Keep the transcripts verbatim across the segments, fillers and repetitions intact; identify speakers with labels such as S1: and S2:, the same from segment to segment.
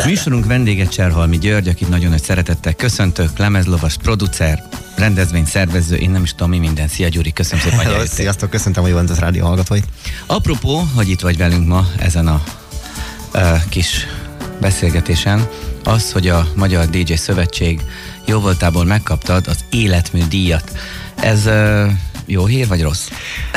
S1: Műsorunk vendége Cserhalmi György, akit nagyon nagy szeretettel köszöntök, lemezlovas, producer, rendezvény szervező, én nem is tudom mi minden. Szia Gyuri, köszönöm szépen, hogy eljöttél.
S2: Sziasztok, köszöntöm a Juventus Rádió hallgatóit.
S1: Apropó, hogy itt vagy velünk ma ezen a uh, kis beszélgetésen, az, hogy a Magyar dé dzsé Szövetség jóvoltából megkaptad az életmű díjat. Ez uh, jó hír, vagy rossz?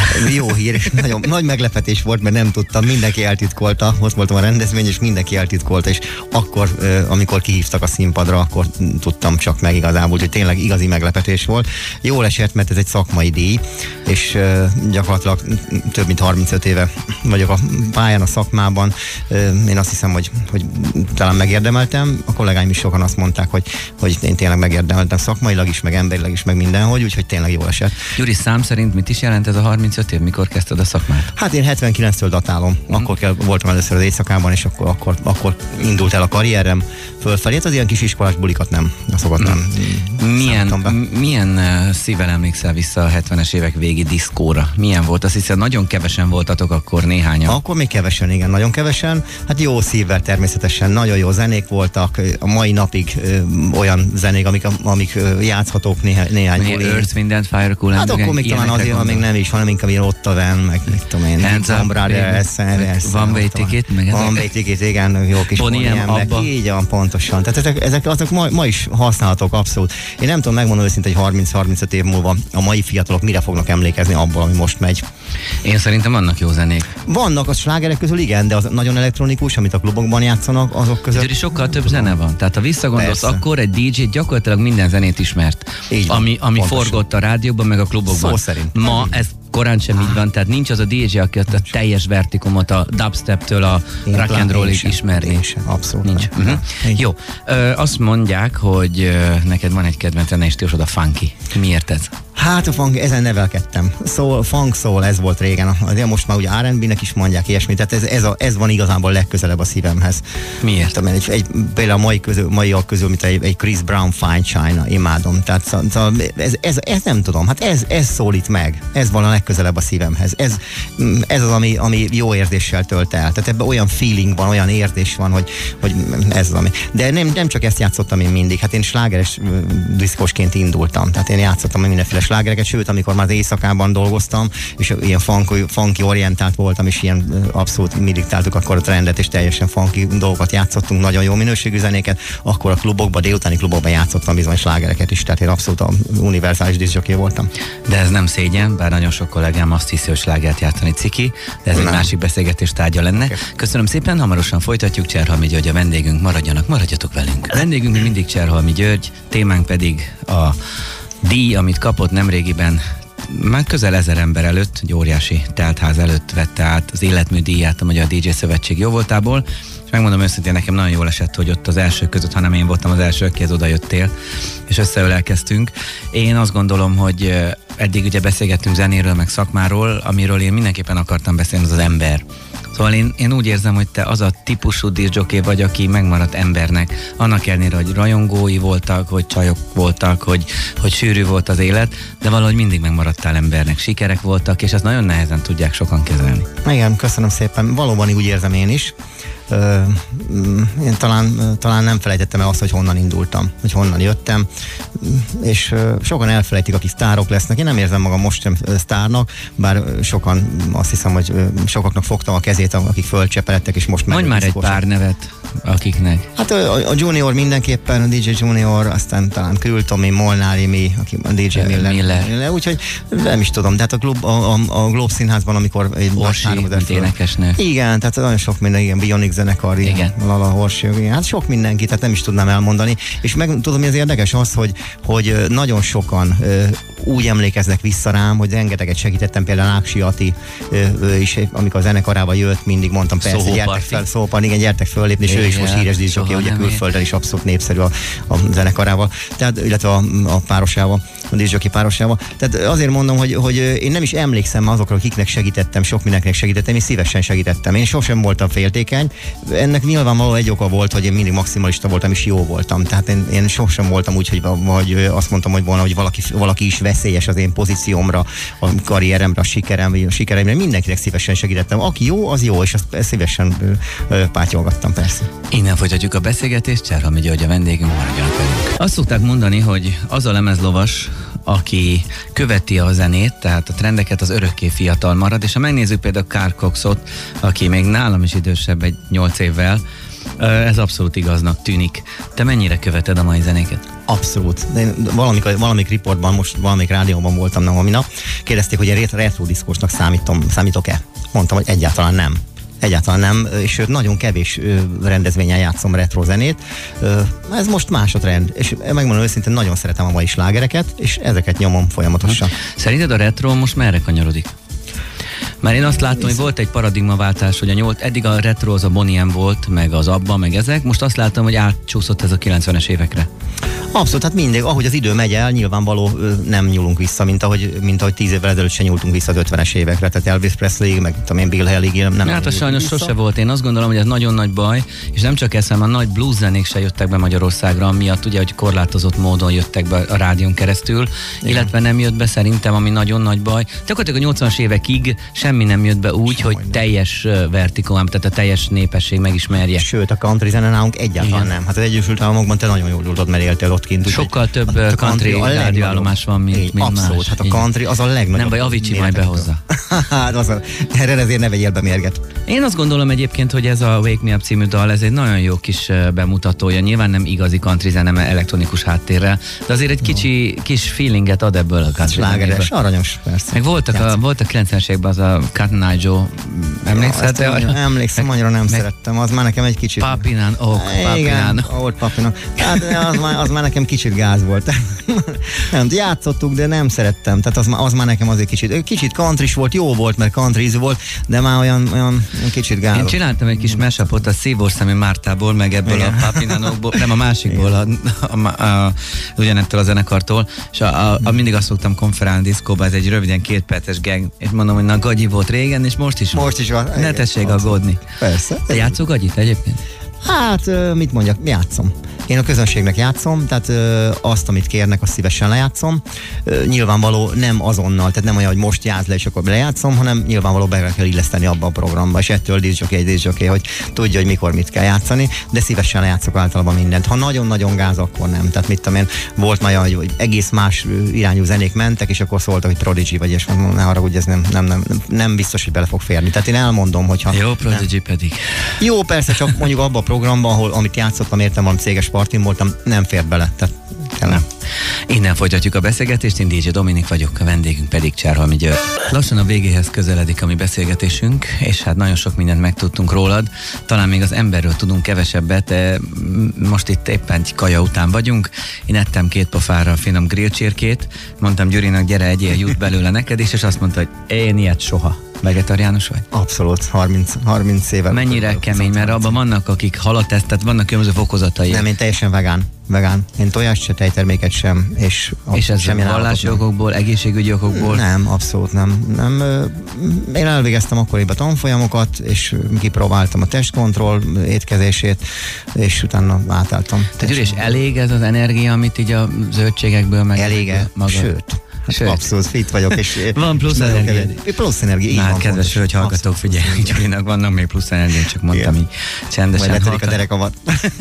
S2: Jó hír, és nagyon nagy meglepetés volt, mert nem tudtam, mindenki eltitkolta, ott voltam a rendezvény, és mindenki eltitkolta, és akkor, amikor kihívtak a színpadra, akkor tudtam csak meg igazából, hogy tényleg igazi meglepetés volt. Jól esett, mert ez egy szakmai díj, és gyakorlatilag több mint harmincöt éve vagyok a pályán, a szakmában. Én azt hiszem, hogy, hogy talán megérdemeltem. A kollégáim is sokan azt mondták, hogy, hogy én tényleg megérdemeltem szakmailag is, meg emberileg is, meg mindenhogy, úgyhogy tényleg jól esett.
S1: Gyuri, szám szerint mit is jelent ez a harmincöt év? Mikor kezdted a szakmát?
S2: Hát én hetvenkilenctől datálom. Mm. Akkor kell, voltam először az éjszakában, és akkor, akkor, akkor indult el a karrierem fölfelé. Hát az ilyen kis iskolás bulikat nem, azokat nem.
S1: Mm. Milyen, milyen uh, szívvel emlékszel vissza a hetvenes évek végi diszkóra? Milyen volt? Azt hiszem, nagyon kevesen voltatok akkor, néhányan.
S2: Akkor még kevesen, igen, nagyon kevesen. Hát jó szívvel természetesen, nagyon jó zenék voltak. A mai napig ö, olyan zenék, amik, amik ö, játszhatók néha, néhány
S1: buli. Earth, Wind and Fire, Cool and
S2: Hát akkor még talán azért, ha még nem is, hanem inkább ilyen Ott a Van, meg mit tudom én, Van Brothers,
S1: Van Way Ticket, meg ezek.
S2: Van Way Ticket, igen, jó kis Boniem, meg így van, pontosan. Tehát ezek, ezek azok ma, ma is használhatók abszolút. Én nem tudom megmondani őszintén, hogy harminc-harmincöt év múlva a mai fiatalok mire fognak emlékezni abból, ami most megy.
S1: Én szerintem vannak jó zenék.
S2: Vannak a slágerek közül, igen, de az nagyon elektronikus, amit a klubokban játszanak, azok között.
S1: Gyuri, sokkal több zene van. Tehát ha visszagondolsz, persze, akkor egy dé dzsé gyakorlatilag minden zenét ismert. Így van, ami, ami forgott a rádióban, meg a klubokban.
S2: Szó szerint.
S1: Ma ez korán sem így van, tehát nincs az a dé dzsé, aki a teljes vertikumot a dubsteptől a én rock and rollig ismeri.
S2: Abszolút.
S1: Nincs. Uh-huh. Jó. Ö, azt mondják, hogy ö, neked van egy kedvenc zenei stílusod, a funky. Miért ez?
S2: Hát a funk, ezen nevelkedtem. Soul, funk soul, ez volt régen. De most már ugye er and bé-nek is mondják ilyesmit, tehát ez, ez, a, ez van igazából legközelebb a szívemhez.
S1: Miért?
S2: Tehát, egy, egy, például a mai közül, maiak közül, mint egy, egy Chris Brown, Fine China, imádom. Tehát szóval ez, ez, ez nem tudom, hát ez, ez szólít meg. Ez van a legközelebb a szívemhez. Ez, ez az, ami, ami jó érzéssel tölt el. Tehát ebben olyan feeling van, olyan érzés van, hogy, hogy ez az, ami. De nem, nem csak ezt játszottam én mindig. Hát én slágeres diszkosként indultam. Tehát én játszottam mindenféle slágereket, sőt, amikor már az éjszakában dolgoztam, és ilyen funky, funky orientált voltam, és ilyen abszolút mi diktáltuk akkor a trendet, és teljesen funky dolgokat játszottunk, nagyon jó minőségű zenéket, akkor a klubokban, délutáni klubokban játszottam bizony slágereket is, tehát én abszolút a univerzális diszjoké voltam.
S1: De ez nem szégyen, bár nagyon sok kollégám azt hiszi, hogy slágert játszani ciki, de ez nem. Egy másik beszélgetés tárgya lenne. Okay. Köszönöm szépen, hamarosan folytatjuk. Cserhalmi György a vendégünk, maradjanak, maradjatok velünk. A vendégünk mindig Cserhalmi György, témánk pedig a díj, amit kapott nemrégiben, már közel ezer ember előtt, egy óriási teltház előtt vette át az életmű díját a Magyar dé dzsé Szövetség jóvoltából, és megmondom őszintén, nekem nagyon jól esett, hogy ott az elsők között, hanem én voltam az első, akihez oda jöttél, és összeölelkeztünk. Én azt gondolom, hogy eddig ugye beszélgettünk zenéről, meg szakmáról, amiről én mindenképpen akartam beszélni, az az ember. Szóval én, én úgy érzem, hogy te az a típusú diszjoké vagy, aki megmaradt embernek. Annak ellenére, hogy rajongói voltak, hogy csajok voltak, hogy, hogy sűrű volt az élet, de valahogy mindig megmaradtál embernek. Sikerek voltak, és ezt nagyon nehezen tudják sokan kezelni.
S2: Igen, köszönöm szépen. Valóban úgy érzem én is. Uh, én talán, talán nem felejtettem el azt, hogy honnan indultam, hogy honnan jöttem, és uh, sokan elfelejtik, akik sztárok lesznek. Én nem érzem magam most sem sztárnak, bár sokan, azt hiszem, hogy uh, sokaknak fogtam a kezét, akik fölcsepeledtek, és most meg...
S1: Mondj már egy pár nevet, akiknek.
S2: Hát a, a Junior mindenképpen, a dé dzsé Junior, aztán talán Kül Tomi, Molnár Imi, aki a dé dzsé Miller.
S1: Miller.
S2: Miller. Úgyhogy nem is tudom, de hát a, klub, a, a, a Globe Színházban, amikor egy
S1: Orsi, mint énekesnő.
S2: Igen, tehát nagyon sok minden, igen, Bionic zenekar, igen. Lala, Horsi, igen. Hát sok mindenki, tehát nem is tudnám elmondani. És meg tudom, mi az érdekes az, hogy, hogy nagyon sokan ö, úgy emlékeznek vissza rám, hogy rengeteget segítettem, például Áksi Ati ö, is, amikor a zenekarával jött, mindig mondtam, persze,
S1: Szóval
S2: gyertek fel, szóval igen, gyertek föllépni, és ő is most híres diszjoké, ugye külföldön is abszolút népszerű a, a zenekarával, tehát, illetve a, a párosával, a diszjoké párosával. Tehát azért mondom, hogy, hogy én nem is emlékszem azokra, akiknek segítettem, sok mindenkinek segítettem, és szívesen segítettem. Én sosem voltam féltékeny, ennek nyilvánvalóan egy oka volt, hogy én mindig maximalista voltam, és jó voltam. Tehát én, én sosem voltam úgy, hogy vagy azt mondtam, hogy volna, hogy valaki, valaki is veszélyes az én pozíciómra, a karrieremre, a sikerem, a sikeremre. Mindenkinek szívesen segítettem. Aki jó, az jó, és azt szívesen ö, ö, pátyolgattam, persze.
S1: Innen folytatjuk a beszélgetést, Cserhalmi György a vendégünk, maradjanak velünk. Azt szokták mondani, hogy az a lemezlovas, aki követi a zenét, tehát a trendeket, az örökké fiatal marad, és ha megnézzük például Carl Coxot, aki még nálam is idősebb egy nyolc évvel, ez abszolút igaznak tűnik. Te mennyire követed a mai zenéket?
S2: Abszolút. Én valamik, valamik riportban, most valamik rádióban voltam nem a minap, kérdezték, hogy én retro diszkósnak számítom, számítok-e? Mondtam, hogy egyáltalán nem. Egyáltalán nem, és sőt, nagyon kevés rendezvényen játszom retro zenét. Ez most más a trend, és megmondom őszintén, nagyon szeretem a mai slágereket, és ezeket nyomom folyamatosan.
S1: Szerinted a retro most merre kanyarodik? Már én azt látom, hogy volt egy paradigmaváltás, hogy a nyolc, eddig a retro az a Bonnie M volt, meg az Abba, meg ezek, most azt látom, hogy átcsúszott ez a kilencvenes évekre.
S2: Abszolút, hát mindig, ahogy az idő megy el, nyilvánvaló nem nyúlunk vissza, mint ahogy, mint ahogy tíz évvel ezelőtt se nyúltunk vissza az ötvenes évekre, tehát Elvis Presley, meg tudom én, Bill Haley, nem.
S1: Hát a sajnos
S2: vissza.
S1: Sose volt. Én azt gondolom, hogy ez nagyon nagy baj, és nem csak ez, hanem a nagy blues zenék se jöttek be Magyarországra, miatt ugye, hogy korlátozott módon jöttek be a rádión keresztül, igen. Illetve nem jött be szerintem, ami nagyon nagy baj. Gyakorlatilag a nyolcvanas évekig semmi nem jött be úgy, Semmi hogy nem. teljes vertikum, tehát a teljes népesség megismerje.
S2: Sőt, a country zene nálunk egyáltalán igen. nem. Hát az Egyesült Államokban te nagyon jól tudod, mert éltél ott kint.
S1: Sokkal több a country rádióállomás van, mint,
S2: így,
S1: mint
S2: abszolút,
S1: más.
S2: hát a country az a legnagyobb.
S1: Nem baj, Avicii majd behozza.
S2: Hát az a, erre ezért ne vegyél be mérget.
S1: Én azt gondolom egyébként, hogy ez a Wake Me Up című dal, ez egy nagyon jó kis bemutatója. Nyilván nem igazi country zene, mert elektronikus háttérrel, de azért egy kicsi no. kis feelinget ad ebből a country
S2: slágeres, aranyos, persze.
S1: Meg voltak a, voltak kilencvenes években az a Cotton Eye Joe, emlékszel te?
S2: Ja, emlékszem, annyira nem meg, szerettem, az már nekem egy kicsit...
S1: Papinán, ok, Papinán.
S2: Igen, Old Papinán. Hát az már, az már nekem kicsit gáz volt. Nem, játszottuk, de nem szerettem. Tehát az, az már nekem azért kicsit, kicsit country volt, jó volt, mert country volt, de már olyan, olyan kicsit gáz.
S1: Én csináltam egy kis mashup-ot a Szívorszámi Mártából, meg ebből igen. a Papinánokból, nem a másikból, a, a, a, a, ugyanettől a zenekartól, és a, a, a, mindig azt szoktam konferálni diszkóba, ez egy röviden két perces gang, és mondom, hogy na gagyi volt régen, és most is
S2: Most is van.
S1: Ne tessék aggódni.
S2: Persze.
S1: Te játszol gagyit egyébként?
S2: Hát, mit mondjak, játszom. Én a közönségnek játszom, tehát ö, azt, amit kérnek, azt szívesen lejátszom. Ö, nyilvánvaló nem azonnal, tehát nem olyan, hogy most játsz le, és akkor lejátszom, hanem nyilvánvaló be kell illeszteni abba a programba, és ettől diszjoké, egy diszjoké, hogy tudja, hogy mikor mit kell játszani, de szívesen lejátszok általában mindent. Ha nagyon-nagyon gáz, akkor nem. Tehát mit tudom én, volt már olyan, hogy egész más irányú zenék mentek, és akkor szóltak, hogy Prodigy vagy, és mondom, ne haragudj, ez nem, nem, nem, nem biztos, hogy bele fog férni. Tehát én elmondom, hogyha...
S1: Jó, Prodigy nem. pedig.
S2: Jó, persze, csak mondjuk abba a programban, ahol, amit játszottam, értem, valami céges partin voltam, nem fért bele. Tehát nem.
S1: Innen folytatjuk a beszélgetést, én dé dzsé Dominik vagyok, a vendégünk pedig Cserhalmi György. Lassan a végéhez közeledik a mi beszélgetésünk, és hát nagyon sok mindent megtudtunk rólad. Talán még az emberről tudunk kevesebbet, de most itt éppen egy kaja után vagyunk. Én ettem két pofára a finom grillcsirkét, mondtam Gyurinak, gyere, egyél, jut belőle neked is, és azt mondta, hogy én ilyet soha. Vegetariánus vagy?
S2: Abszolút, harminc, harminc éve.
S1: Mennyire kemény, mert abban vannak, akik halat esznek, tehát vannak különböző fokozatai.
S2: Nem, én teljesen vegán. vegán. Én tojást se, tejterméket sem. És,
S1: és ez vallási okokból, egészségügyi okokból?
S2: Nem, abszolút nem. nem. Én elvégeztem akkoriban tanfolyamokat, és kipróbáltam a testkontroll étkezését, és utána átálltam.
S1: Tehát Gyuri, és elég ez az energia, amit így a zöldségekből meg...
S2: Elég, sőt. Hát abszolút fit vagyok, és
S1: van plusz energia.
S2: Plusz energia.
S1: Már kedves hölgy hallgatók, figyelj, Gyurinak vannak még plusz energia, csak mondtam így csendesen.
S2: Majd leterik a derekamat.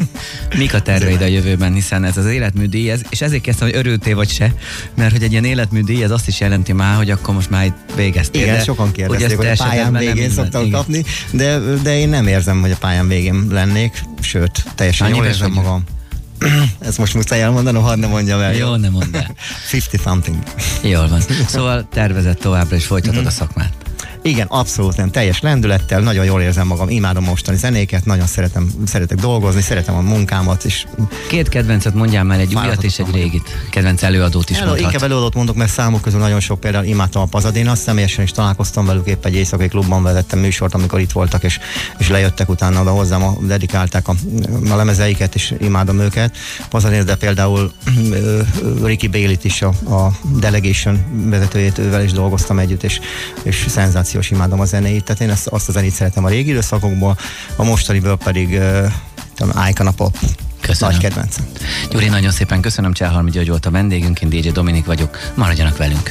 S1: Mik a terveid a jövőben, hiszen ez az életműdíj, ez, és ezért kezdtem, hogy örültél vagy se, mert hogy egy ilyen életműdíj, ez azt is jelenti már, hogy akkor most már végeztél.
S2: Igen, de, sokan kérdezték, hogy a pályán végén szoktam igen. kapni, de, de én nem érzem, hogy a pályán végén lennék, sőt, teljesen jól érzem magam. Ezt most muszáj elmondanom, hadd ne mondjam el.
S1: Jó, nem mondd el.
S2: fifty something.
S1: Jól van. Szóval tervezett továbbra is folytatod a szakmát.
S2: Igen, abszolút nem. Teljes lendülettel, nagyon jól érzem magam, imádom mostani zenéket, nagyon szeretem, szeretek dolgozni, szeretem a munkámat is.
S1: Két kedvencet mondjál már, egy újat és egy régit. Kedvenc előadót is
S2: Elő,
S1: mondhat.
S2: Inkább előadót mondok, mert számok közül nagyon sok, például imádtam a Pasadena, személyesen is találkoztam velük, épp egy éjszakai klubban vezettem műsort, amikor itt voltak, és, és lejöttek utána oda hozzám, a, dedikálták a, a lemezeiket, és imádom őket. Pasadena, de például Ricky Bailey-t is, a, a Delegation vezetőjét, ővel is dolgoztam együtt, és, és szenzáció generációs, imádom a zenéit, tehát én ezt, azt a zenét szeretem a régi időszakokból, a mostaniből pedig uh, Icon a Pop.
S1: Köszönöm.
S2: Nagy kedvencem.
S1: Gyuri, nagyon szépen köszönöm, Cserhalmi György volt a vendégünk, én dé dzsé Dominik vagyok, maradjanak velünk.